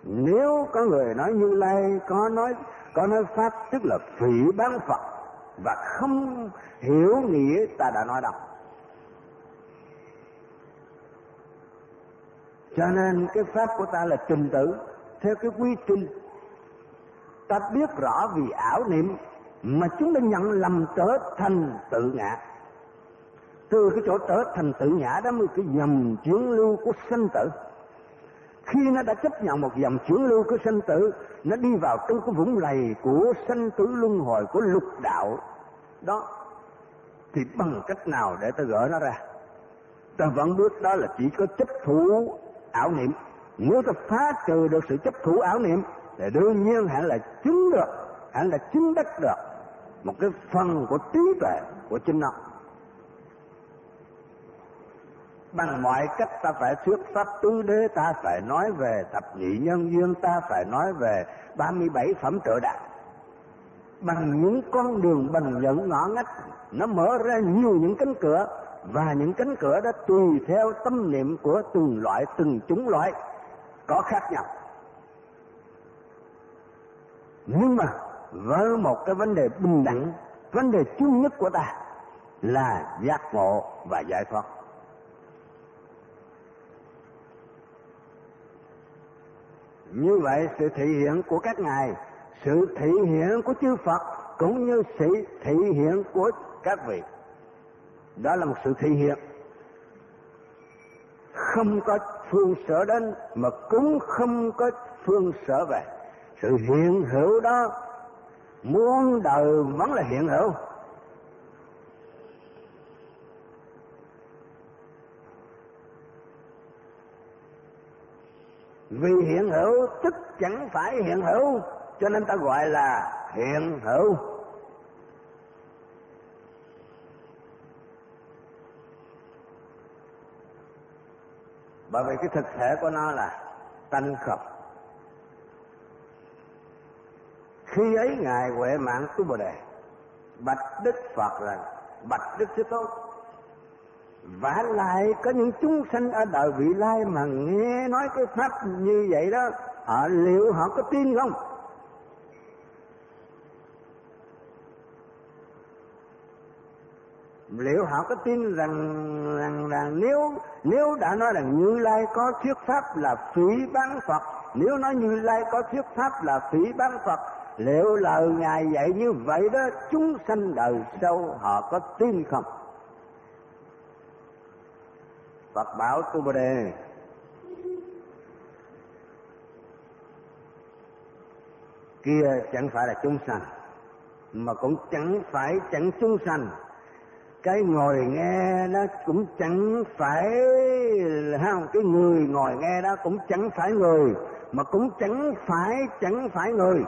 Nếu có người nói Như Lai có nói pháp tức là phỉ báng Phật và không hiểu nghĩa ta đã nói đâu. Cho nên cái pháp của ta là trình tự theo cái quy trình. Ta biết rõ vì ảo niệm mà chúng ta nhận lầm trở thành tự ngã. Từ cái chỗ trở thành tự ngã đó mới cái dòng chuyển lưu của sanh tử. Khi nó đã chấp nhận một dòng chuyển lưu của sanh tử, nó đi vào trong cái vũng lầy của sanh tử luân hồi của lục đạo đó, thì bằng cách nào để ta gỡ nó ra? Ta vẫn biết đó là chỉ có chấp thủ ảo niệm. Nếu ta phá trừ được sự chấp thủ ảo niệm thì đương nhiên hẳn là chứng được, hẳn là chứng đắc được một cái phần của trí tuệ của chính nó. Bằng mọi cách ta phải thuyết pháp tứ đế, ta phải nói về thập nhị nhân duyên, ta phải nói về 37 phẩm trợ đạo. Bằng những con đường bằng những ngõ ngách, nó mở ra nhiều những cánh cửa, và những cánh cửa đó tùy theo tâm niệm của từng loại, từng chủng loại có khác nhau. Nhưng mà với một cái vấn đề bình đẳng, vấn đề chung nhất của ta là giác ngộ và giải thoát. Như vậy sự thị hiện của các ngài, sự thị hiện của chư Phật cũng như sự thị hiện của các vị, đó là một sự thị hiện không có phương sở đến mà cũng không có phương sở về. Sự hiện hữu đó muôn đời vẫn là hiện hữu. Vì hiện hữu tức chẳng phải hiện hữu, cho nên ta gọi là hiện hữu. Bởi vì cái thực thể của nó là tánh không. Khi ấy ngài Huệ Mạng Tu Bồ Đề bạch Đức Phật rằng: bạch Đức Thế Tôn, vả lại có những chúng sanh ở đời vị lai mà nghe nói cái pháp như vậy đó, liệu họ có tin không? Liệu họ có tin rằng nếu đã nói rằng Như Lai có thuyết pháp là phỉ báng Phật, nếu nói Như Lai có thuyết pháp là phỉ báng Phật, liệu lời ngài dạy như vậy đó, chúng sanh đời sau họ có tin không? Phật bảo Tu Bồ Đề: kia chẳng phải là chúng sanh, mà cũng chẳng phải chẳng chúng sanh. Cái ngồi nghe nó cũng chẳng phải không, cái người ngồi nghe đó cũng chẳng phải người, mà cũng chẳng phải người.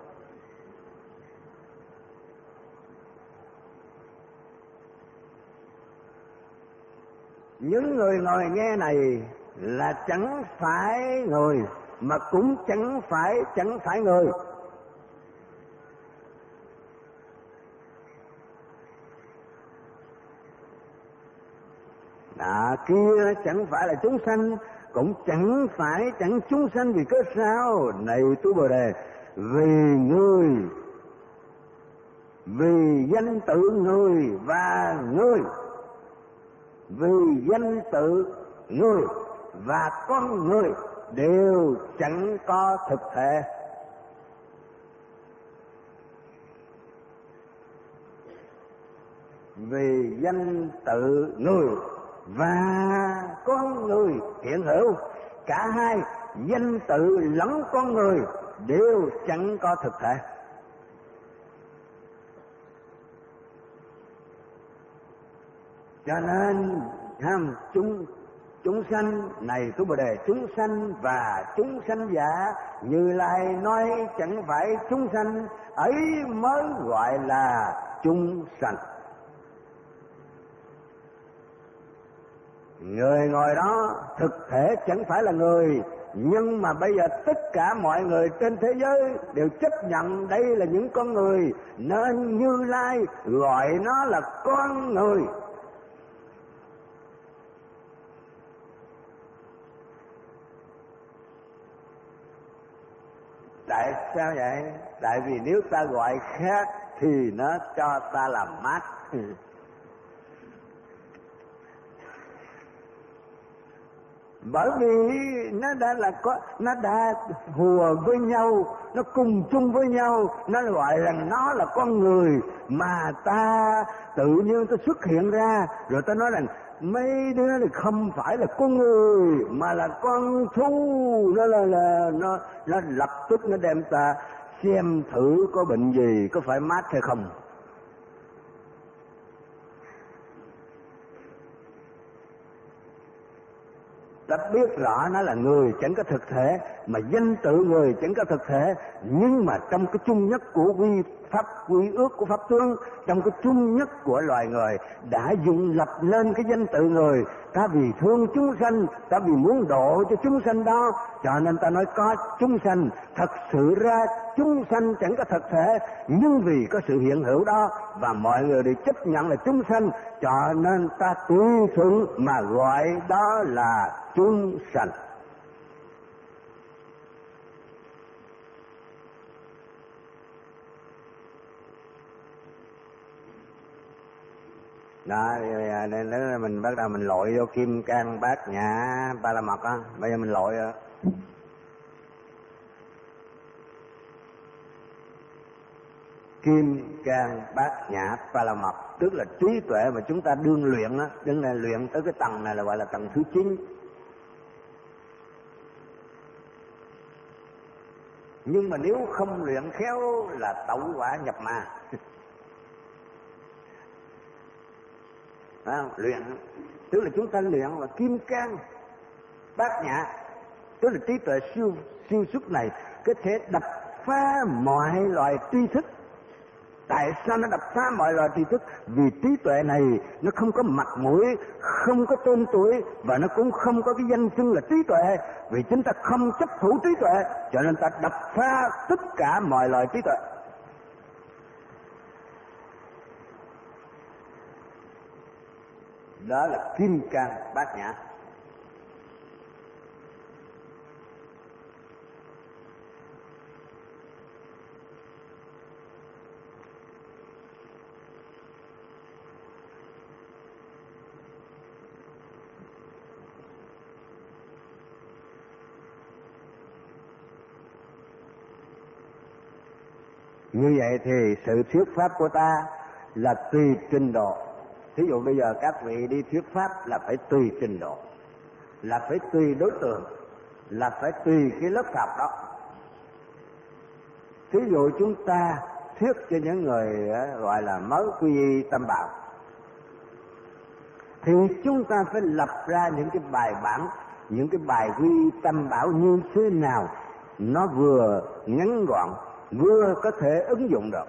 Những người ngồi nghe này là chẳng phải người, mà cũng chẳng phải người. Kia chẳng phải là chúng sanh, cũng chẳng phải chẳng chúng sanh. Vì cớ sao? Này Tu Bồ Đề, vì người, vì danh tự người và người, vì danh tự người và con người đều chẳng có thực thể. Vì danh tự người và con người hiện hữu, cả hai danh tự lẫn con người đều chẳng có thực thể. Cho nên chúng sanh này Tu Bồ Đề, chúng sanh và chúng sanh giả, Như Lai nói chẳng phải chúng sanh, ấy mới gọi là chúng sanh. Người ngồi đó thực thể chẳng phải là người, nhưng mà bây giờ tất cả mọi người trên thế giới đều chấp nhận đây là những con người, nên Như Lai gọi nó là con người. Tại sao vậy? Tại vì nếu ta gọi khác thì nó cho ta làm mát. Bởi vì nó đã hùa với nhau, nó cùng chung với nhau, nó gọi rằng nó là con người mà ta tự nhiên ta xuất hiện ra, rồi ta nói rằng mấy đứa này không phải là con người mà là con thú. Nó lập tức nó đem ta xem thử có bệnh gì, có phải mát hay không. Ta biết rõ nó là người chẳng có thực thể, mà danh tự người chẳng có thực thể, nhưng mà trong cái chung nhất của quy ước của pháp tướng, trong cái chung nhất của loài người đã dùng lập lên cái danh tự người. Ta vì thương chúng sanh, ta vì muốn độ cho chúng sanh đó, cho nên ta nói có chúng sanh. Thật sự ra chúng sanh chẳng có thực thể, nhưng vì có sự hiện hữu đó và mọi người đều chấp nhận là chúng sanh, cho nên ta tùy thuận mà gọi đó là chúng sanh. Đó, nên mình bắt đầu mình lội vô kim cang bát nhã ba la mật á. Bây giờ mình lội rồi. Kim cang bát nhã ba la mật, tức là trí tuệ mà chúng ta đương luyện á, đương là luyện tới cái tầng này là gọi là tầng thứ 9. Nhưng mà nếu không luyện khéo là tẩu hỏa nhập ma. Luyện tức là chúng ta luyện là kim cang bát nhã, tức là trí tuệ siêu xuất này có thể đập phá mọi loài tri thức. Tại sao nó đập phá mọi loài tri thức? Vì trí tuệ này nó không có mặt mũi, không có tên tuổi, và nó cũng không có cái danh xưng là trí tuệ. Vì chúng ta không chấp thủ trí tuệ, cho nên ta đập phá tất cả mọi loài trí tuệ. Đó là kim cang bát nhã. Như vậy thì sự thuyết pháp của ta là tùy trình độ. Thí dụ bây giờ các vị đi thuyết pháp là phải tùy trình độ, là phải tùy đối tượng, là phải tùy cái lớp học đó. Thí dụ chúng ta thuyết cho những người gọi là mới quy y Tam Bảo, thì chúng ta phải lập ra những cái bài bản, những cái bài quy y Tam Bảo như thế nào nó vừa ngắn gọn, vừa có thể ứng dụng được.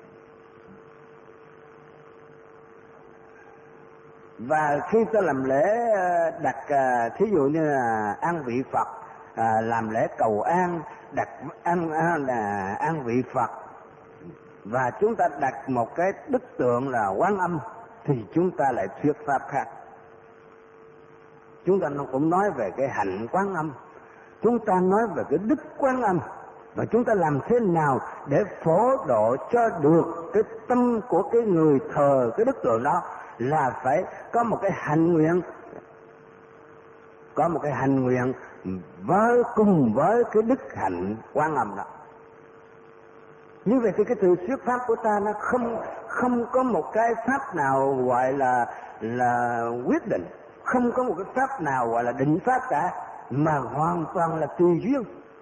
Và khi ta làm lễ đặt thí dụ như là an vị Phật, làm lễ cầu an, đặt an vị Phật, và chúng ta đặt một cái đức tượng là Quán Âm, thì chúng ta lại thuyết pháp khác. Chúng ta cũng nói về cái hạnh Quán Âm, chúng ta nói về cái đức Quán Âm, và chúng ta làm thế nào để phổ độ cho được cái tâm của cái người thờ cái đức tượng đó, là phải có một cái hành nguyện, có một cái hành nguyện cùng với cái đức hạnh Quán Âm đó. Như vậy thì cái từ thuyết pháp của ta nó không có một cái pháp nào gọi là quyết định, không có một cái pháp nào gọi là định pháp cả, mà hoàn toàn là tùy duyên.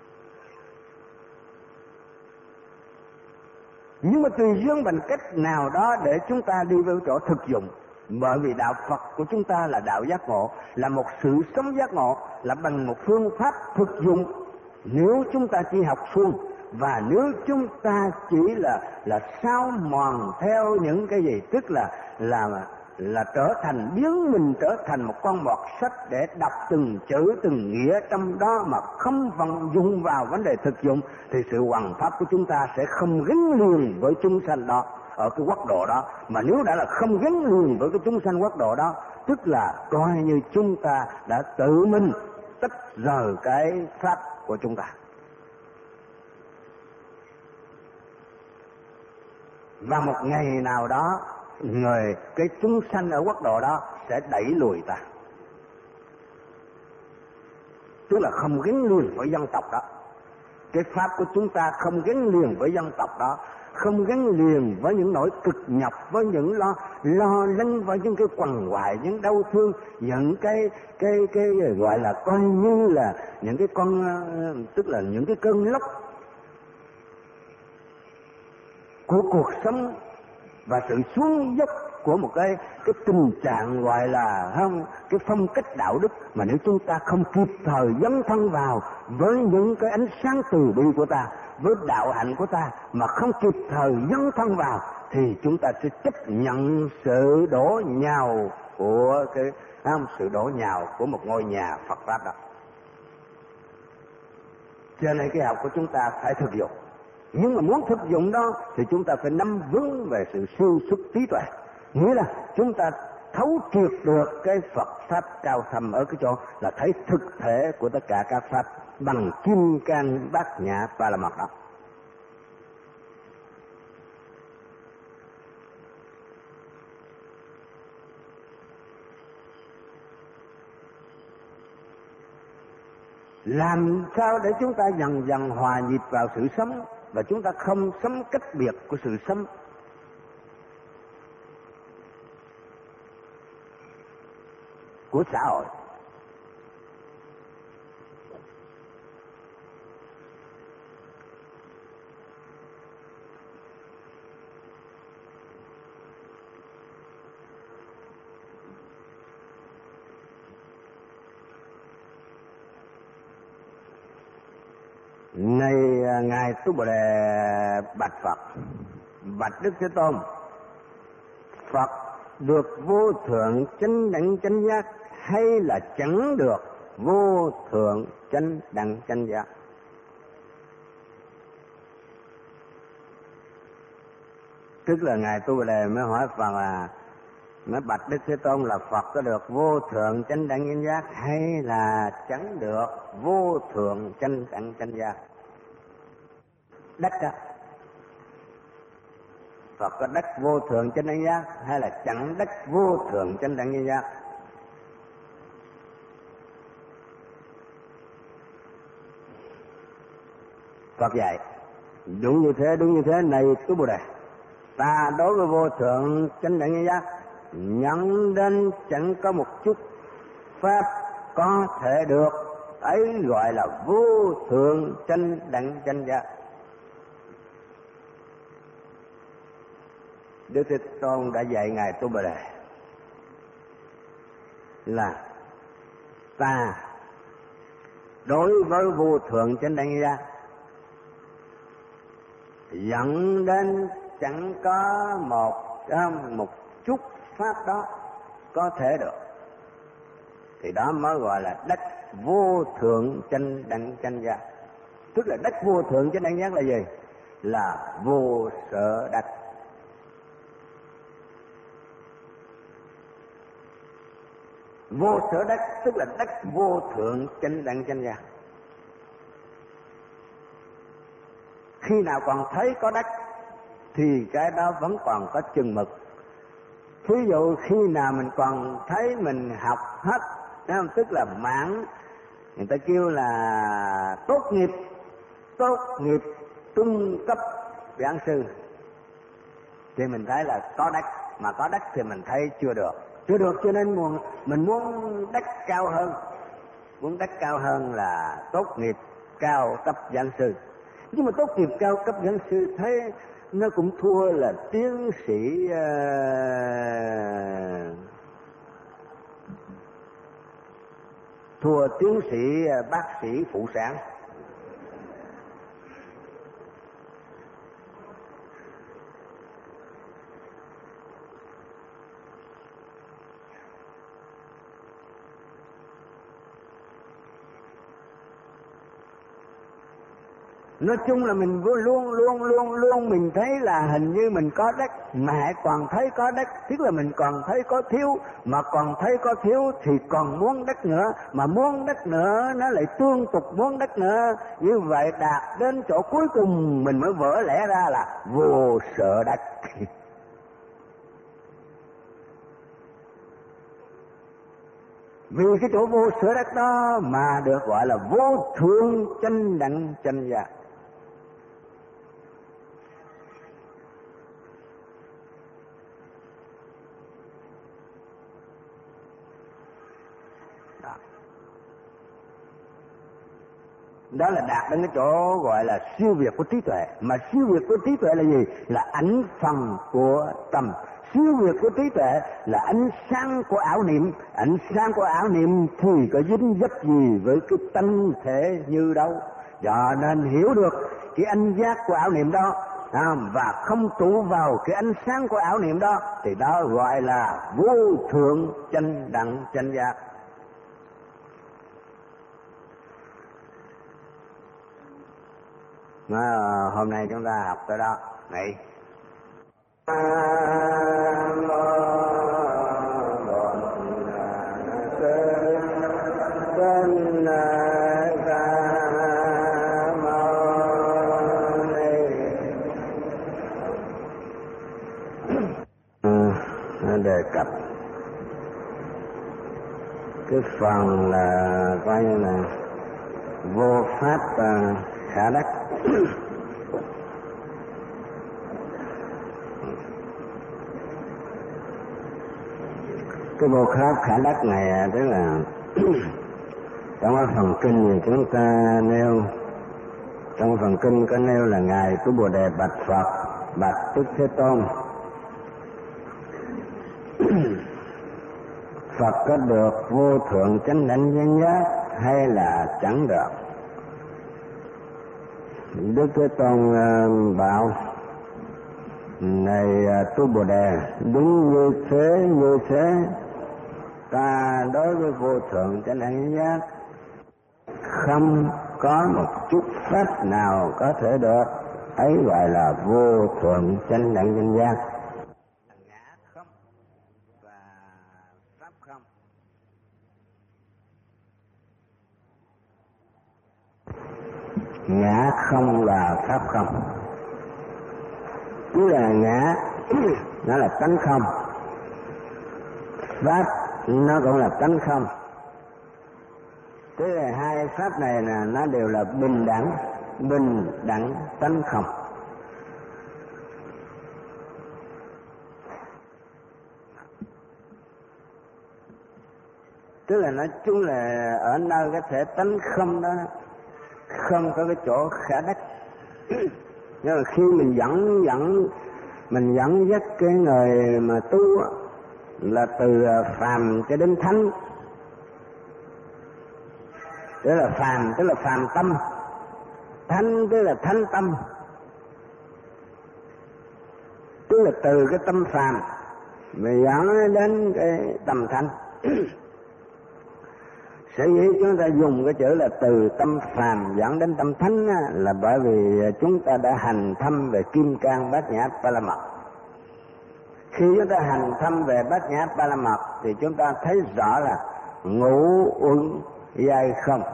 Nhưng mà tùy duyên bằng cách nào đó để chúng ta đi vào chỗ thực dụng. Bởi vì đạo Phật của chúng ta là đạo giác ngộ, là một sự sống giác ngộ, là bằng một phương pháp thực dụng. Nếu chúng ta chỉ học suông, và nếu chúng ta chỉ là sao mòn theo những cái gì, tức là trở thành, biến mình trở thành một con bọt sách để đọc từng chữ từng nghĩa trong đó mà không vận dụng vào vấn đề thực dụng, thì sự hoằng pháp của chúng ta sẽ không gắn liền với chúng sanh đó ở cái quốc độ đó. Mà nếu đã là không gắn liền với cái chúng sanh quốc độ đó, tức là coi như chúng ta đã tự mình tách rời cái pháp của chúng ta. và một ngày nào đó cái chúng sanh ở quốc độ đó sẽ đẩy lùi ta, tức là không gắn liền với dân tộc đó. Cái pháp của chúng ta không gắn liền với dân tộc đó, không gắn liền với những nỗi cực nhọc, với những lo lắng, với những cái quằn quại, những đau thương, những cái gọi là coi như là những cái tức là những cái cơn lốc của cuộc sống và sự xuống dốc của một cái tình trạng gọi là không cái phong cách đạo đức. Mà nếu chúng ta không kịp thời dấn thân vào với những cái ánh sáng từ bi của ta, với đạo hạnh của ta, mà không kịp thời dấn thân vào, thì chúng ta sẽ chấp nhận sự đổ nhào của sự đổ nhào của một ngôi nhà Phật pháp đó. Cho nên cái học của chúng ta phải thực dụng. Nhưng mà muốn thực dụng đó thì chúng ta phải nắm vững về sự siêu xuất trí tuệ, nghĩa là chúng ta thấu triệt được cái Phật pháp cao thâm ở cái chỗ là thấy thực thể của tất cả các pháp bằng kim cang bát nhã ba la mật đó. Làm sao để chúng ta dần dần hòa nhịp vào sự sống và chúng ta không sống cách biệt của sự sống? Của xã hội. Này ngài Tu Bồ Đề bạch Phật, bạch Đức Thế Tôn, Phật được vô thượng chánh đẳng chánh giác hay là chẳng được vô thượng chánh đẳng chánh giác? Tức là ngài Tu Bồ Đề mới hỏi Phật là mới bạch Đức Thế Tôn là Phật có được vô thượng chánh đẳng chánh giác hay là chẳng được vô thượng chánh đẳng chánh giác? Đắc đó, Phật có đắc vô thượng chánh đẳng giác hay là chẳng đắc vô thượng chánh đẳng chánh giác? Phật dạy đúng như thế này Tu Bồ Đề, ta đối với vô thượng chánh đẳng chánh giác nhận đến chẳng có một chút pháp có thể được, ấy gọi là vô thượng chánh đẳng chánh giác. Đức Thế Tôn đã dạy ngài Tu Bồ Đề là ta đối với vô thượng chánh đẳng giác dẫn đến chẳng có một chút pháp đó có thể được, thì đó mới gọi là đắc vô thượng chánh đẳng chánh giác. Tức là đắc vô thượng chánh đẳng giác là gì? Là vô sở đắc. Vô sở đắc tức là đắc vô thượng chánh đẳng chánh giác. Khi nào còn thấy có đắc thì cái đó vẫn còn có chừng mực. Ví dụ khi nào mình còn thấy mình học hết, tức là mãn, người ta kêu là tốt nghiệp trung cấp giảng sư, thì mình thấy là có đắc. Mà có đắc thì mình thấy chưa được cho nên mình muốn đắc cao hơn. Muốn đắc cao hơn là tốt nghiệp cao cấp giảng sư. Nhưng mà tốt nghiệp cao cấp giảng sư thấy nó cũng thua là tiến sĩ bác sĩ phụ sản. Nói chung là mình luôn mình thấy là hình như mình có đất mà còn thấy có đất, tức là mình còn thấy có thiếu, mà còn thấy có thiếu thì còn muốn đất nữa, mà muốn đất nữa nó lại tương tục muốn đất nữa. Như vậy đạt đến chỗ cuối cùng mình mới vỡ lẽ ra là vô sợ đất. Vì cái chỗ vô sở đất đó mà được gọi là vô thượng chánh đẳng chánh giác. Đó là đạt đến cái chỗ gọi là siêu việt của trí tuệ. Mà siêu việt của trí tuệ là gì? Là ảnh phần của tâm. Siêu việt của trí tuệ là ánh sáng của ảo niệm. Ánh sáng của ảo niệm thì có dính dấp gì với cái tánh thể như đâu. Cho nên hiểu được cái ánh giác của ảo niệm đó và không trụ vào cái ánh sáng của ảo niệm đó thì đó gọi là vô thượng chánh đẳng chánh giác. Hôm nay chúng ta học tới đó. Này. Đề cập cái phần là coi như là vô pháp khả đắc. Cái vô pháp khả đắc này tức là trong cái phần kinh thì chúng ta nêu, trong phần kinh có nêu là ngài Tu Bồ Đề bạch Phật, bạch Đức Thế Tôn: Phật có được vô thượng chánh đẳng chánh giác hay là chẳng được? Đức Thế Tôn bảo: này Tu Bồ Đề, đúng như thế, ta đối với vô thượng chánh đẳng chánh giác không có một chút pháp nào có thể được, ấy gọi là vô thượng chánh đẳng chánh giác. Ngã không và pháp không. Ngã không là pháp không. Tức là ngã nó là tánh không, pháp nó cũng là tánh không. Tức là hai pháp này là nó đều là bình đẳng tánh không. Tức là nói chung là ở nơi cái thể tánh không đó không có cái chỗ khả đắc. Nhưng mà khi mình dẫn dắt cái người mà tu là từ phàm cho đến thánh, tức là phàm tức là phàm tâm, thánh tức là thánh tâm, tức là từ cái tâm phàm mà dẫn đến cái tâm thánh. Sở dĩ chúng ta dùng cái chữ là từ tâm phàm dẫn đến tâm thánh là bởi vì chúng ta đã hành thâm về kim cang bát nhã ba la mật. Khi chúng ta hành thâm về bát nhã ba la mật thì chúng ta thấy rõ là ngũ uẩn giai không.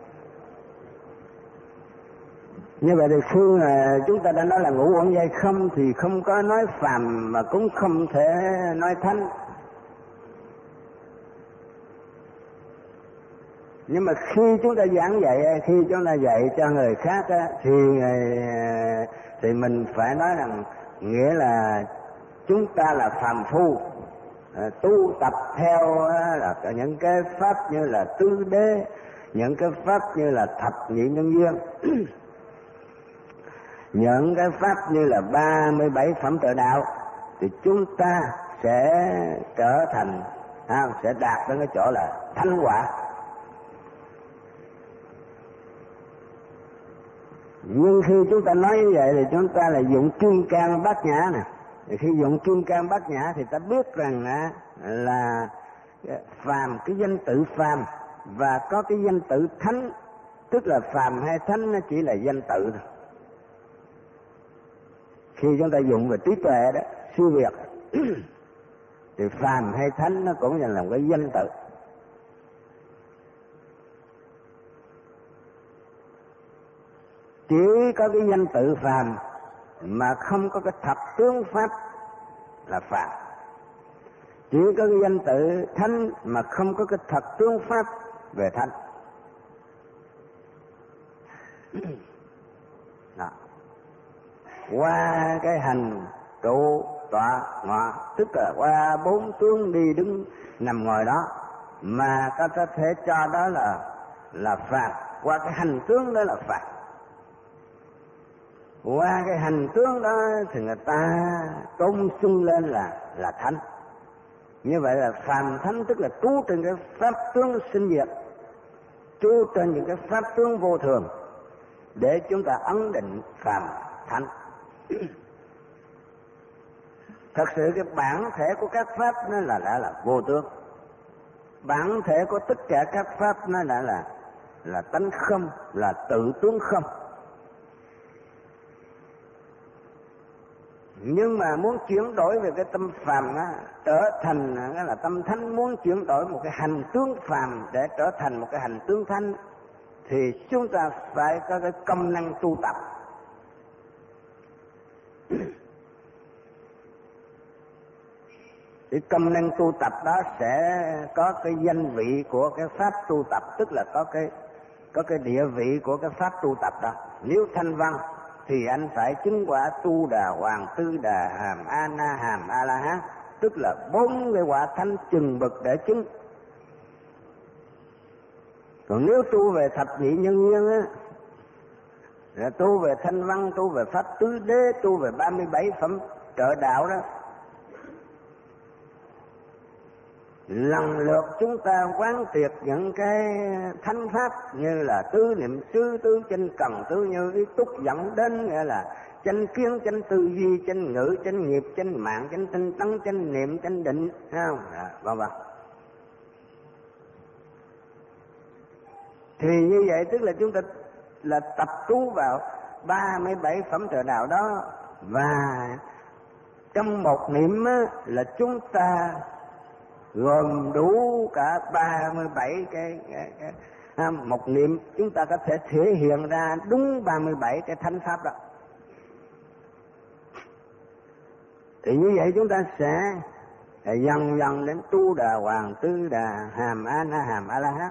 Như vậy thì khi mà chúng ta đã nói là ngũ uẩn giai không thì không có nói phàm mà cũng không thể nói thánh. Nhưng mà khi chúng ta giảng dạy, khi chúng ta dạy cho người khác thì mình phải nói rằng nghĩa là chúng ta là phàm phu, tu tập theo là những cái pháp như là tứ đế, những cái pháp như là thập nhị nhân duyên, những cái pháp như là 37 phẩm tự đạo, thì chúng ta sẽ trở thành sẽ đạt đến cái chỗ là thánh quả. Nhưng khi chúng ta nói như vậy thì chúng ta là dụng kim cang bát nhã nè. Thì khi dụng kim cang bát nhã thì ta biết rằng là phàm, cái danh tự phàm và có cái danh tự thánh, tức là phàm hay thánh nó chỉ là danh tự thôi. Khi chúng ta dùng về trí tuệ đó, siêu việt thì phàm hay thánh nó cũng là một cái danh tự. Chỉ có cái danh tự phàm mà không có cái thật tướng pháp là phàm. Chỉ có cái danh tự thánh mà không có cái thật tướng pháp về thánh. Đó. Qua cái hành trụ tọa ngọ, tức là qua 4 tướng đi đứng nằm ngồi đó mà có thể cho đó là phàm. Qua cái hành tướng đó là phàm. Qua cái hành tướng đó thì người ta tôn xưng lên là thánh. Như vậy là phàm thánh tức là trú trên cái pháp tướng sinh diệt, trú trên những cái pháp tướng vô thường để chúng ta ấn định phàm thánh. Thật sự cái bản thể của các pháp nó là vô tướng. Bản thể của tất cả các pháp nó là tánh không, là tự tướng không. Nhưng mà muốn chuyển đổi về cái tâm phàm á, trở thành là tâm thánh, muốn chuyển đổi một cái hành tướng phàm để trở thành một cái hành tướng thánh thì chúng ta phải có cái công năng tu tập. Cái công năng tu tập đó sẽ có cái danh vị của cái pháp tu tập, tức là có cái địa vị của cái pháp tu tập đó. Nếu thanh văn thì anh phải chứng quả tu đà hoàng, tư đà, hàm a na, hàm a la hán, tức là 4 cái quả thánh chừng bậc để chứng. Còn nếu tu về thập nhị nhân duyên á, là tu về thanh văn, tu về pháp tứ đế, tu về 37 phẩm trợ đạo đó, lần lượt chúng ta quán triệt những cái thánh pháp như là tứ niệm xứ, tứ chánh cần, tứ như ý túc dẫn đến nghĩa là chánh kiến, chánh tư duy, chánh ngữ, chánh nghiệp, chánh mạng, chánh tinh tấn, chánh niệm, chánh định, thấy không? Vâng vâng. Thì như vậy tức là chúng ta là tập trú vào 37 phẩm trợ đạo đó, và trong một niệm á, là chúng ta gồm đủ cả 37 cái một niệm chúng ta có thể thể hiện ra đúng 37 cái thánh pháp đó. Thì như vậy chúng ta sẽ dần dần đến tu đà hoàng, tư đà, hàm a na, hàm a la hán.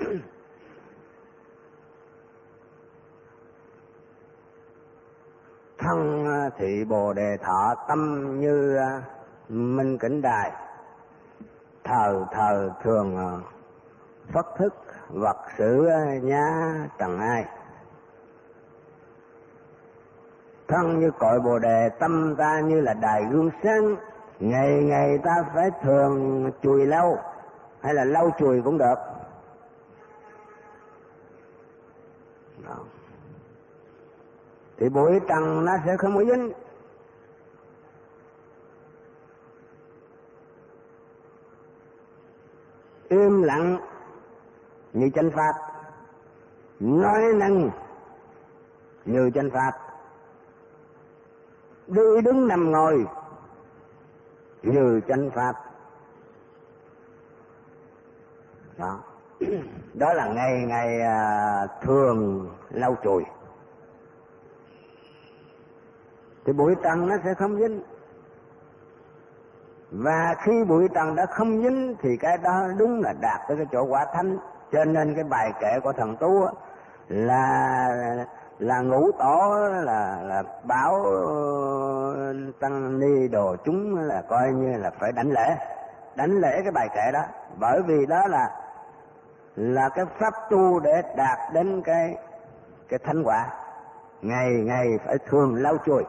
Thân thị bồ đề thọ, tâm như minh cảnh đài, thờ thường phất thức, vật sự nhá trần ai. Thân như cội bồ đề, tâm ta như là đài gương sáng, ngày ngày ta phải thường chùi lau, hay là lau chùi cũng được. Đó. Thì bụi trần nó sẽ không có dính. Im lặng như chánh pháp, nói năng như chánh pháp, đi đứng nằm ngồi như chánh pháp. Đó, đó là ngày thường lau chùi. Thì bụi trần nó sẽ không dính. Và khi bụi trần đã không dính thì cái đó đúng là đạt tới cái chỗ quả thánh. Cho nên cái bài kệ của thần Tu là ngũ tổ là bảo tăng ni đồ chúng là coi như là phải đảnh lễ cái bài kệ đó, bởi vì đó là cái pháp tu để đạt đến cái thánh quả, ngày ngày phải thường lau chùi.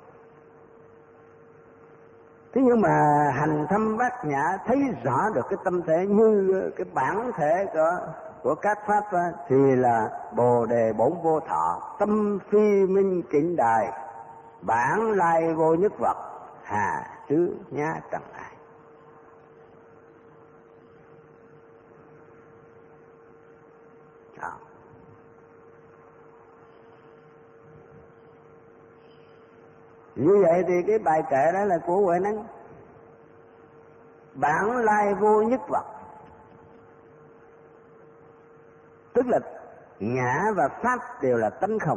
Thế nhưng mà hành thâm bát nhã thấy rõ được cái tâm thể như cái bản thể của các pháp đó, thì là bồ đề bổn vô thọ, tâm phi minh kính đài, bản lai vô nhất vật, hà tứ nhá trần ai. Như vậy thì cái bài kệ đó là của Huệ Năng. Bản lai vô nhất vật, tức là ngã và pháp đều là tánh không.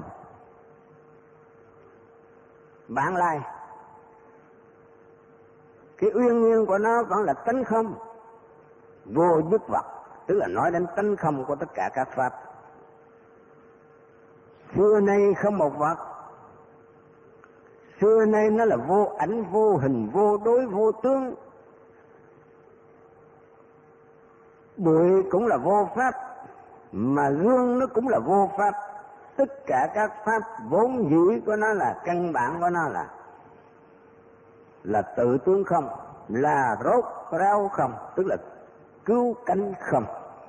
Bản lai, cái uyên nguyên của nó vẫn là tánh không. Vô nhất vật, tức là nói đến tánh không của tất cả các pháp. Xưa nay không một vật. Xưa nay nó là vô ảnh, vô hình, vô đối, vô tướng. Bụi cũng là vô pháp, mà gương nó cũng là vô pháp. Tất cả các pháp vốn dĩ của nó là căn bản của nó là tự tướng không, là rốt ráo không, tức là cứu cánh không.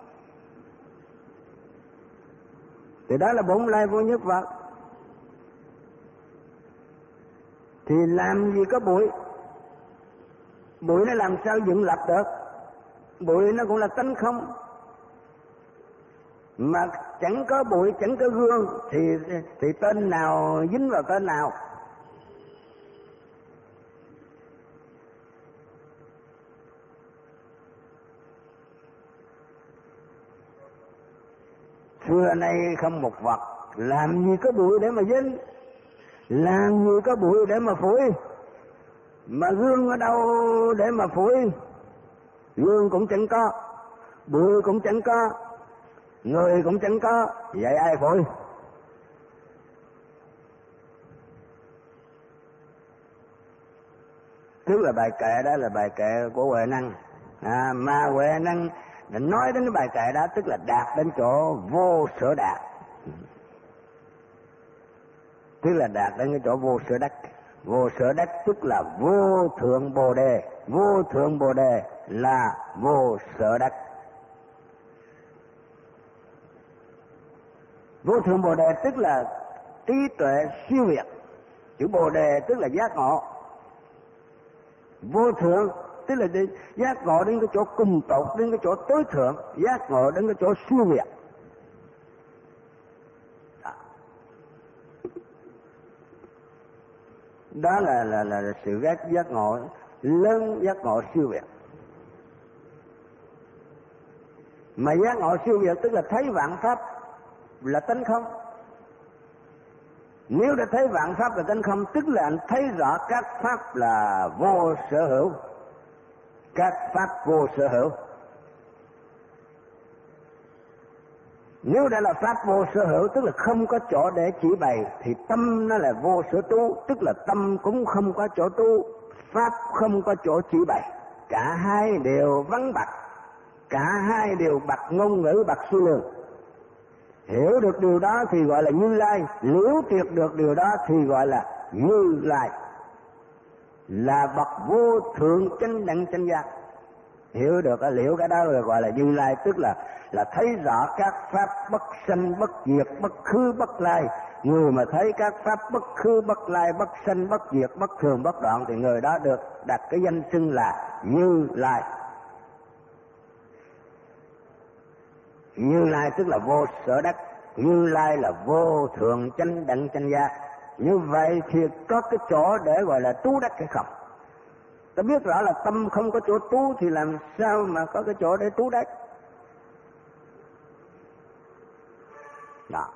Thì đó là bổn lai vô nhất vật. Thì làm gì có bụi? Bụi nó làm sao dựng lập được? Bụi nó cũng là tánh không. Mà chẳng có bụi, chẳng có gương thì tên nào dính vào tên nào? Xưa nay không một vật, làm gì có bụi để mà dính, làm gì có bụi để mà phủi, mà gương ở đâu để mà phủi? Gương cũng chẳng có, bụi cũng chẳng có, người cũng chẳng có, vậy ai phủi? Tức là bài kệ đó là bài kệ của Huệ Năng. Mà Huệ Năng nói đến cái bài kệ đó tức là đạt đến chỗ vô sở đạt, tức là đạt đến cái chỗ vô sở đắc. Vô sở đắc tức là vô thượng bồ đề. Vô thượng bồ đề là vô sở đắc. Vô thượng bồ đề tức là trí tuệ siêu việt. Chữ bồ đề tức là giác ngộ. Vô thượng tức là giác ngộ đến cái chỗ cùng tột, đến cái chỗ tối thượng, giác ngộ đến cái chỗ siêu việt. Đó là sự giác ngộ lớn, giác ngộ siêu việt. Mà giác ngộ siêu việt tức là thấy vạn pháp là tánh không. Nếu đã thấy vạn pháp là tánh không, tức là anh thấy rõ các pháp là vô sở hữu. Các pháp vô sở hữu. Nếu đã là pháp vô sở hữu, tức là không có chỗ để chỉ bày, thì tâm nó là vô sở tu, tức là tâm cũng không có chỗ tu, pháp không có chỗ chỉ bày. Cả hai đều vắng bặt, cả hai đều bặt ngôn ngữ, bặt suy lường. Hiểu được điều đó thì gọi là Như Lai, liễu triệt được điều đó thì gọi là Như Lai, là bậc vô thượng chánh đẳng chánh giác. Hiểu được liễu cái đó rồi gọi là Như Lai, tức là thấy rõ các pháp bất sanh bất diệt, bất khứ bất lai. Người mà thấy các pháp bất khứ bất lai, bất sanh bất diệt, bất thường bất đoạn thì người đó được đặt cái danh xưng là Như Lai. Như Lai tức là vô sở đắc, Như Lai là vô thượng chánh đẳng chánh giác. Như vậy thì có cái chỗ để gọi là tu đắc hay không? Ta biết rõ là tâm không có chỗ tu thì làm sao mà có cái chỗ để tu đắc? Đó.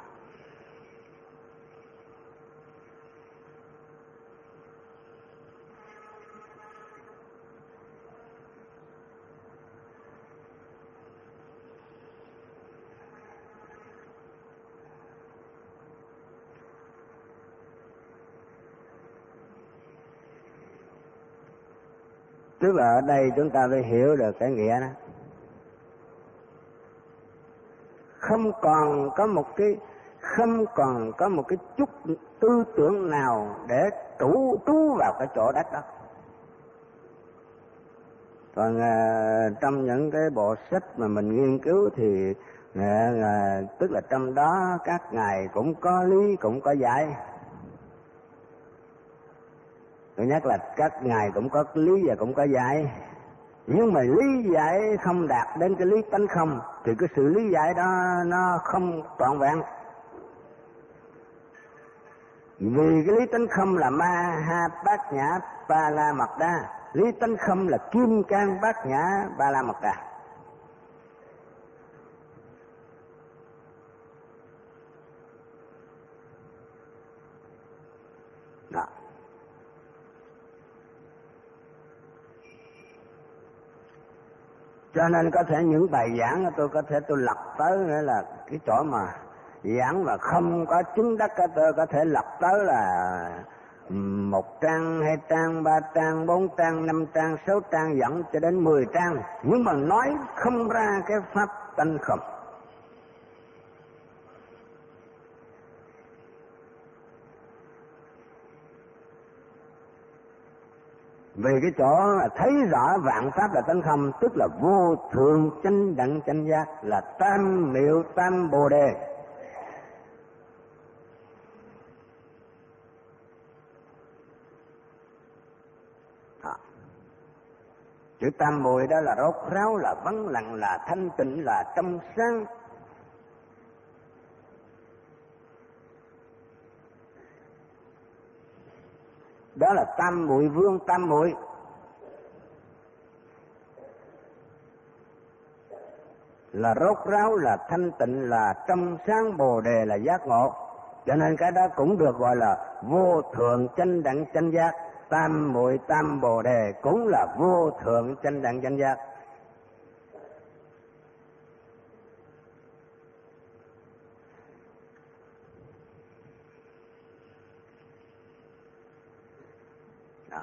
Tức là ở đây chúng ta phải hiểu được cái nghĩa đó. Không còn có một cái chút tư tưởng nào để trú vào cái chỗ đất đó. Còn trong những cái bộ sách mà mình nghiên cứu thì tức là trong đó các ngài cũng có lý, cũng có giải. Tôi nhắc là các ngài cũng có lý và cũng có giải. Nhưng mà lý giải không đạt đến cái lý tánh không thì cái sự lý giải đó nó không trọn vẹn. Vì cái lý tánh không là ma ha bát nhã ba la mật đa, lý tánh không là kim cang bát nhã ba la mật đa. Đó. Cho nên có thể những bài giảng tôi có thể tôi lật tới nữa là cái chỗ mà giảng mà không có chứng đắc, tôi có thể lật tới là 1 trang, 2 trang, 3 trang, 4 trang, 5 trang, 6 trang, dẫn cho đến 10 trang, nhưng mà nói không ra cái pháp tánh không. Vì cái chỗ thấy rõ vạn pháp là tánh không, tức là vô thượng chánh đẳng chánh giác, là tam miệu tam bồ đề. Chữ tam muội đó là rốt ráo, là vắng lặng, là thanh tịnh, là trong sáng. Đó là tam muội vương tam muội. Là rốt ráo, là thanh tịnh, là trong sáng, bồ đề là giác ngộ. Cho nên cái đó cũng được gọi là vô thượng chánh đẳng chánh giác. Tam muội tam bồ đề cũng là vô thượng chánh đẳng chánh giác. Đó.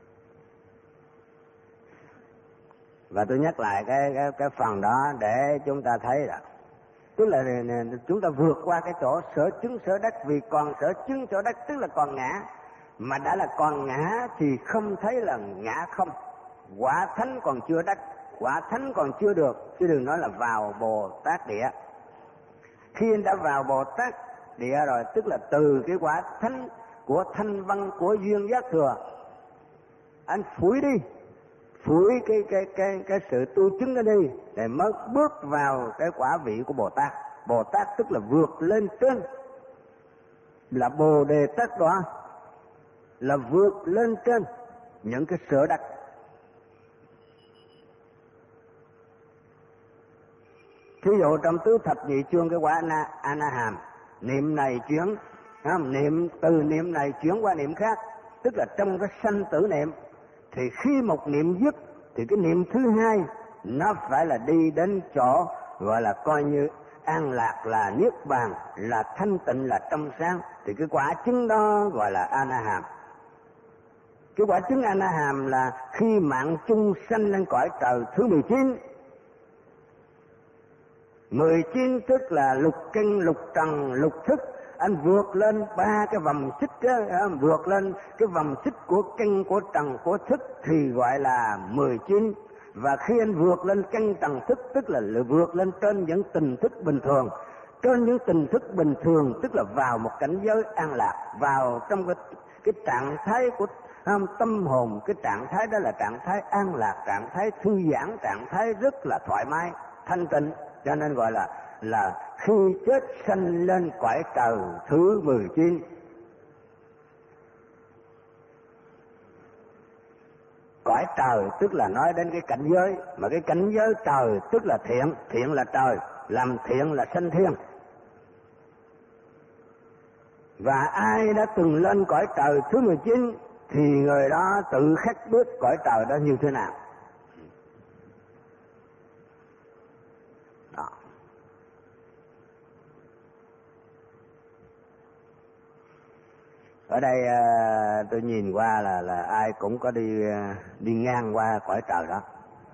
Và tôi nhắc lại cái phần đó để chúng ta thấy là tức là chúng ta vượt qua cái chỗ sở chứng sở đắc, vì còn sở chứng sở đắc tức là còn ngã. Mà đã là còn ngã thì không thấy là ngã không. Quả thánh còn chưa đắc, quả thánh còn chưa được, chứ đừng nói là vào Bồ Tát địa. Khi anh đã vào Bồ Tát địa rồi, tức là từ cái quả thánh của thanh văn của duyên giác thừa, anh phủi đi, phủi cái sự tu chứng đó đi, để mới bước vào cái quả vị của Bồ Tát. Bồ Tát tức là vượt lên trên, là Bồ Đề Tát đó, là vượt lên trên những cái sở đắc. Thí dụ trong tứ thập nhị chương cái quả A Na Hàm, niệm này chuyển, niệm từ niệm này chuyển qua niệm khác, tức là trong cái sanh tử niệm, thì khi một niệm dứt thì cái niệm thứ hai nó phải là đi đến chỗ gọi là coi như an lạc, là niết bàn, là thanh tịnh, là trong sáng, thì cái quả chứng đó gọi là A Na Hàm. Cái quả chứng A Na Hàm là khi mạng chung sanh lên cõi trời thứ 19. 19 tức là lục kinh, lục trần, lục thức. Anh vượt lên 3 cái vòng xích đó, vượt lên cái vòng xích của kinh, của trần, của thức thì gọi là 19. Và khi anh vượt lên kinh trần thức tức là vượt lên trên những tình thức bình thường. Trên những tình thức bình thường tức là vào một cảnh giới an lạc, vào trong cái trạng thái của tâm hồn. Cái trạng thái đó là trạng thái an lạc, trạng thái thư giãn, trạng thái rất là thoải mái, thanh tịnh. Cho nên gọi là khi chết sanh lên cõi trời thứ 19. Cõi trời tức là nói đến cái cảnh giới, mà cái cảnh giới trời tức là thiện, thiện là trời, làm thiện là sanh thiên. Và ai đã từng lên cõi trời thứ 19 thì người đó tự khắc biết cõi trời đó như thế nào. Đó. Ở đây tôi nhìn qua là ai cũng có đi ngang qua cõi trời đó.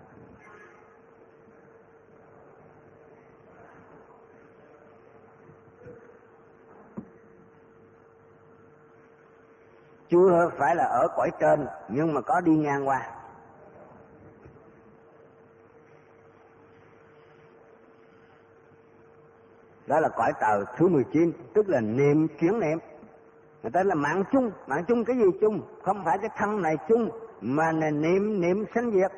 Chưa phải là ở cõi trên, nhưng mà có đi ngang qua. Đó là cõi trời thứ 19, tức là niệm chuyển niệm. Người ta là mạng chung cái gì chung? Không phải cái thân này chung, mà là niệm sanh diệt.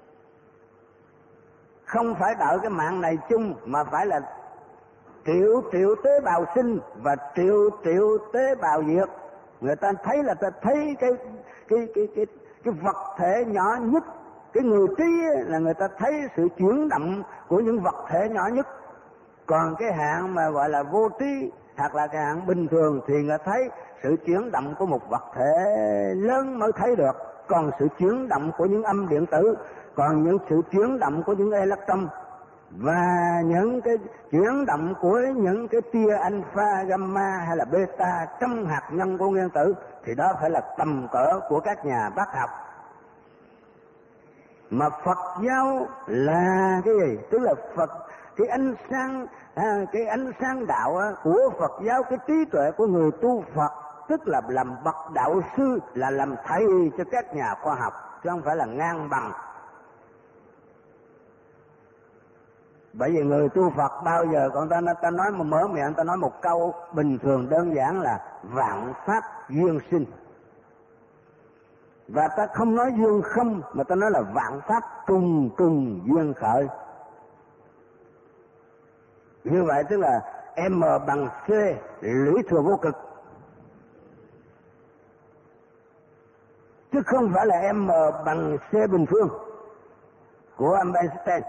Không phải đợi cái mạng này chung, mà phải là triệu tế bào sinh và triệu tế bào diệt. Người ta thấy là ta thấy cái vật thể nhỏ nhất. Cái người trí là người ta thấy sự chuyển động của những vật thể nhỏ nhất. Còn cái hạng mà gọi là vô trí hoặc là cái hạng bình thường thì người thấy sự chuyển động của một vật thể lớn mới thấy được. Còn sự chuyển động của những âm điện tử, còn những sự chuyển động của những electron và những cái chuyển động của những cái tia alpha, gamma hay là beta trong hạt nhân của nguyên tử thì đó phải là tầm cỡ của các nhà bác học. Mà Phật giáo là cái gì? Tức là Phật, cái ánh sáng đạo của Phật giáo, cái trí tuệ của người tu Phật, tức là làm bậc đạo sư, là làm thầy cho các nhà khoa học, chứ không phải là ngang bằng. Bởi vì người tu Phật bao giờ còn ta nói mà mở miệng ta nói một câu bình thường đơn giản là vạn pháp duyên sinh. Và ta không nói duyên không, mà ta nói là vạn pháp cùng duyên khởi. Như vậy tức là M bằng C lũy thừa vô cực, chứ không phải là M bằng C bình phương của Einstein.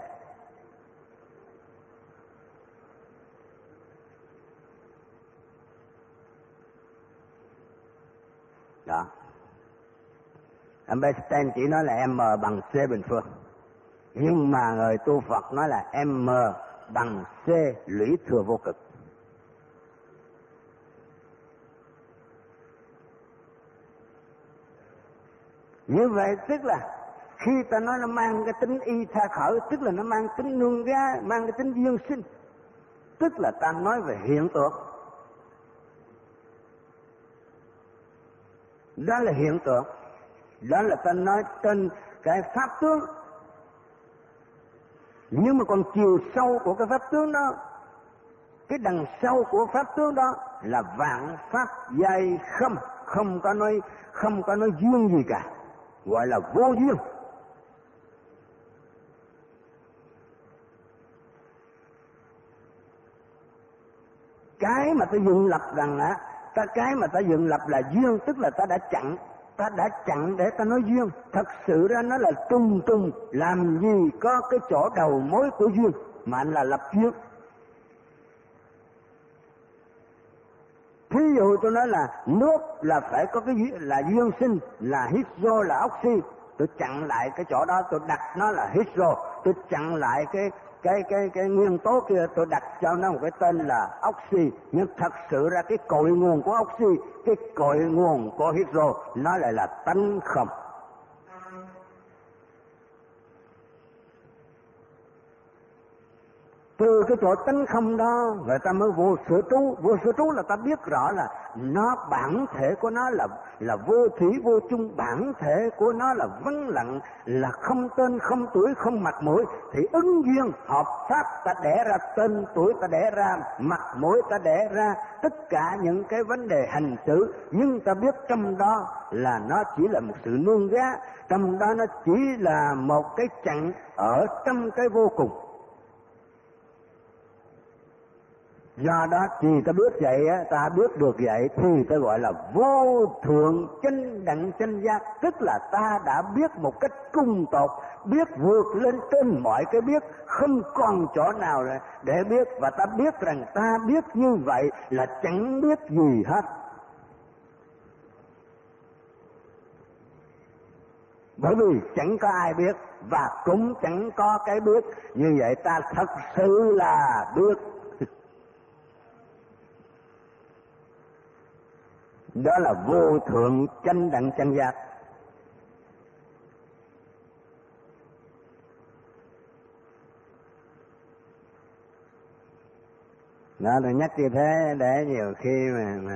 Đó. Einstein chỉ nói là M bằng C bình phương. Nhưng mà người tu Phật nói là M bằng C lũy thừa vô cực. Như vậy tức là khi ta nói nó mang cái tính y tha khởi, tức là nó mang tính nương ra, mang cái tính duyên sinh, tức là ta nói về hiện tượng. Đó là hiện tượng. Đó là ta nói trên cái pháp tướng. Nhưng mà còn chiều sâu của cái pháp tướng đó, cái đằng sau của pháp tướng đó là vạn pháp giai không, không có nói duyên gì cả, gọi là vô duyên. Cái mà ta dựng lập rằng cái mà ta dựng lập là duyên, tức là ta đã chặn để ta nói duyên. Thật sự ra nó là trùng, làm gì có cái chỗ đầu mối của duyên mà anh là lập duyên. Thí dụ tôi nói là nước là phải có cái là duyên sinh, là hydro, là oxy. Tôi chặn lại cái chỗ đó, tôi đặt nó là hydro. Tôi chặn lại cái nguyên tố kia, tôi đặt cho nó một cái tên là oxy. Nhưng thật sự ra cái cội nguồn của oxy, cái cội nguồn của hydro nó lại là tánh không. Từ cái chỗ tánh không đó người ta mới vô sở trú. Vô sở trú là ta biết rõ là nó, bản thể của nó là vô thủy vô chung, bản thể của nó là vắng lặng, là không tên, không tuổi, không mặt mũi. Thì ứng duyên hợp pháp ta đẻ ra tên, tuổi ta đẻ ra, mặt mũi ta đẻ ra, tất cả những cái vấn đề hành xử. Nhưng ta biết trong đó là nó chỉ là một sự nương gá, trong đó nó chỉ là một cái chặng ở trong cái vô cùng. Do đó thì ta biết vậy, ta biết được vậy thì ta gọi là vô thượng chánh đẳng chánh giác, tức là ta đã biết một cách cung tột, biết vượt lên trên mọi cái biết, không còn chỗ nào để biết. Và ta biết rằng ta biết như vậy là chẳng biết gì hết. Bởi vì chẳng có ai biết và cũng chẳng có cái biết. Như vậy ta thật sự là biết. Đó là vô thượng chánh đẳng chánh giác. Đó là nhắc như thế để nhiều khi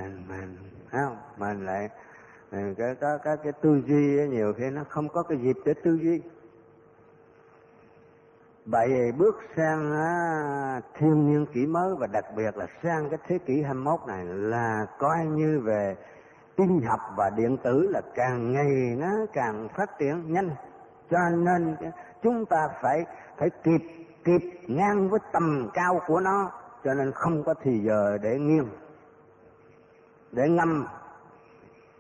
mình lại có cái tư duy ấy, nhiều khi nó không có cái dịp để tư duy. Bởi vì bước sang thiên niên kỷ mới, và đặc biệt là sang cái thế kỷ 21 này, là coi như về tin học và điện tử là càng ngày nó càng phát triển nhanh. Cho nên chúng ta phải kịp ngang với tầm cao của nó. Cho nên không có thì giờ để nghiêng, để ngâm.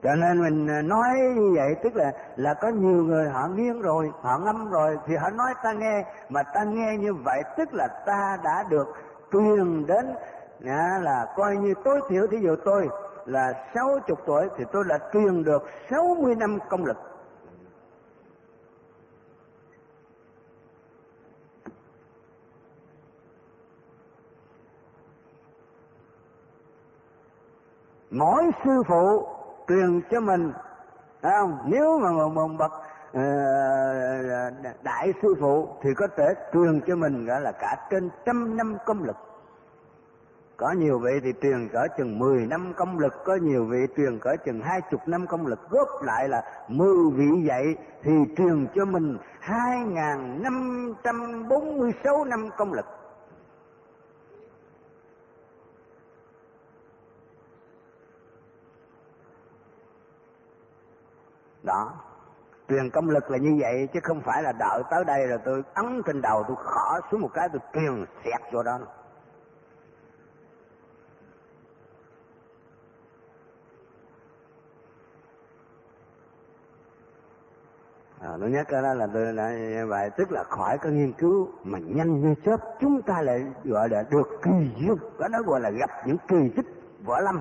Cho nên mình nói như vậy tức là có nhiều người họ nghiêng rồi, họ ngâm rồi thì họ nói ta nghe, mà ta nghe như vậy tức là ta đã được truyền đến, là coi như tối thiểu thí dụ tôi là 60 tuổi thì tôi đã truyền được 60 năm công lực. Mỗi sư phụ truyền cho mình, phải không? Nếu mà một bậc đại sư phụ thì có thể truyền cho mình gọi là cả trên 100 năm công lực. Có nhiều vị thì truyền cỡ chừng 10 năm công lực, có nhiều vị truyền cỡ chừng 20 năm công lực, góp lại là 10 vị vậy thì truyền cho mình 2546 năm công lực. Đó, truyền công lực là như vậy, chứ không phải là đợi tới đây rồi tôi ấn trên đầu tôi khỏ xuống một cái tôi truyền xẹt vô đó. Tôi nhắc cái đó là tôi đã vậy, tức là khỏi có nghiên cứu mà nhanh như chớp chúng ta lại gọi là được kỳ duyên, đó nó gọi là gặp những kỳ tích võ lâm.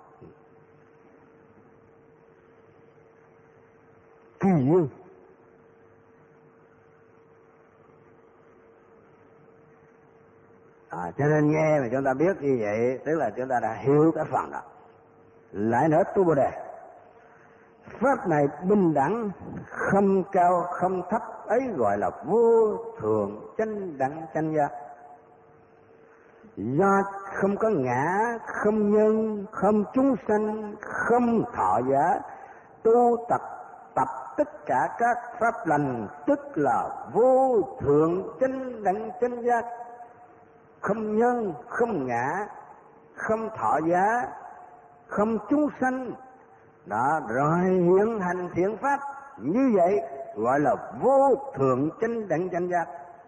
Kỳ duyên. Cho nên nghe mà chúng ta biết như vậy tức là chúng ta đã hiểu cái phần đó. Lại nữa tu Bồ Đề, pháp này bình đẳng, không cao không thấp, ấy gọi là vô thượng chánh đẳng chánh giác. Do không có ngã, không nhân, không chúng sanh, không thọ giá, tu tập tất cả các pháp lành tức là vô thượng chánh đẳng chánh giác. Không nhân, không ngã, không thọ giá, không chúng sanh, đó, rồi hiện hành thiện pháp, như vậy gọi là vô thượng chánh đẳng chánh giác.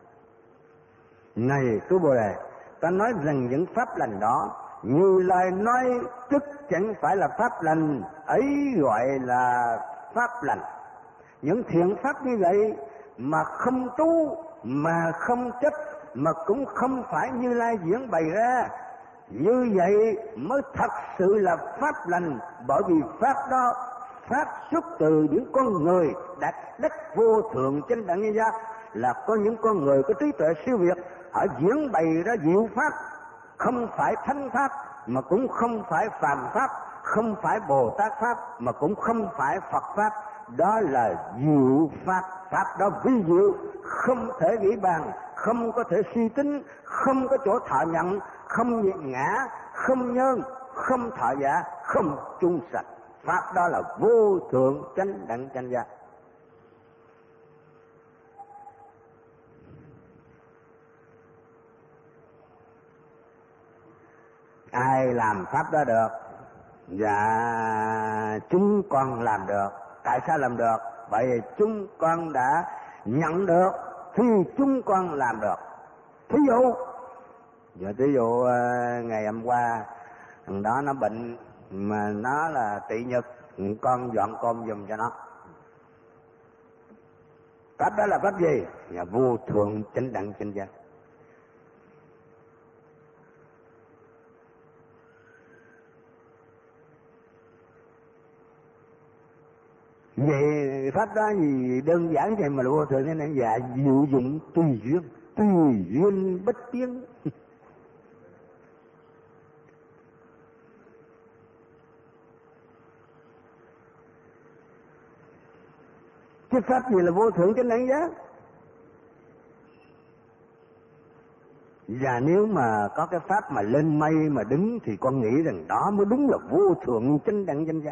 Này tu Bồ Đề, ta nói rằng những pháp lành đó Như Lai nói tức chẳng phải là pháp lành, ấy gọi là pháp lành. Những thiện pháp như vậy mà không tu, mà không chấp, mà cũng không phải Như Lai diễn bày ra, như vậy mới thật sự là pháp lành. Bởi vì pháp đó pháp xuất từ những con người đạt đắc vô thượng chánh đẳng giác, là có những con người có trí tuệ siêu việt, họ diễn bày ra diệu pháp, không phải thánh pháp mà cũng không phải phàm pháp, không phải Bồ Tát pháp mà cũng không phải Phật pháp. Đó là diệu pháp. Pháp đó vi diệu, không thể nghĩ bàn, không có thể suy tính, không có chỗ thọ nhận, không ngã, không nhân, không thọ giả, không chung sạch. Pháp đó là vô thượng chánh đẳng chánh giác. Ai làm pháp đó được? Dạ chúng con làm được. Tại sao làm được? Bởi vì chúng con đã nhận được thì chúng con làm được. Thí dụ ngày hôm qua thằng đó nó bệnh mà nó là tỵ nhật, con dọn cơm giùm cho nó. Pháp đó là pháp gì? Là vô thượng chánh đẳng chánh giác. Vậy pháp đó gì đơn giản vậy mà là vô thượng chánh đẳng giác, diệu dụng tùy duyên bất biến. Cái pháp gì là vô thượng chánh đẳng giác? Và nếu mà có cái pháp mà lên mây mà đứng thì con nghĩ rằng đó mới đúng là vô thượng chánh đẳng chánh giác.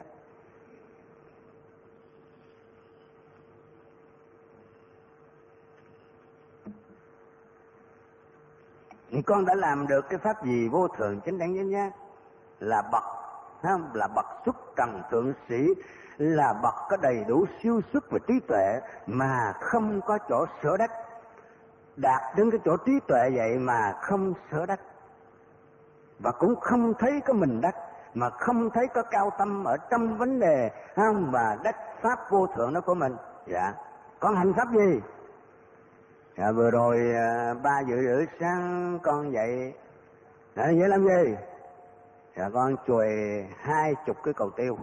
Con đã làm được cái pháp gì vô thượng chánh đẳng chánh giác? Là bậc, là bậc xuất trần thượng sĩ, là bậc có đầy đủ siêu xuất và trí tuệ mà không có chỗ sở đắc. Đạt đến cái chỗ trí tuệ vậy mà không sở đắc, và cũng không thấy có mình đắc, mà không thấy có cao tâm ở trong vấn đề không và đất pháp vô thượng đó của mình. Dạ, con hành pháp gì? Dạ, vừa rồi 3:30 sáng con dậy. Dạ, vậy làm gì? Dạ, con chùi 20 cái cầu tiêu.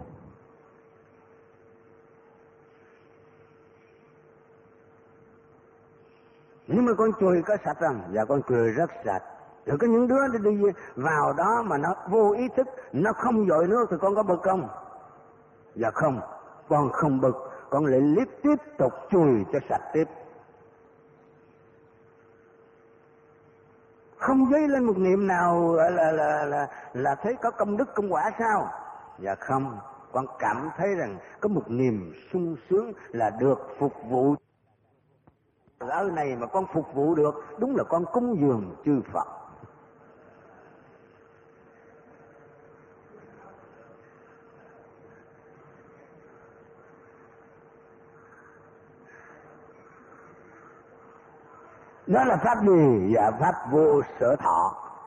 Nhưng mà con chùi có sạch không? Dạ, con chùi rất sạch. Rồi có những đứa nó đi vào đó mà nó vô ý thức, nó không dội nước thì con có bực không? Dạ không, con không bực, con lại tiếp tục chùi cho sạch tiếp. Không dấy lên một niệm nào là thấy có công đức công quả sao? Dạ không, con cảm thấy rằng có một niềm sung sướng là được phục vụ. Ở này mà con phục vụ được, đúng là con cúng dường chư Phật. Đó là pháp gì? Dạ, pháp vô sở thọ.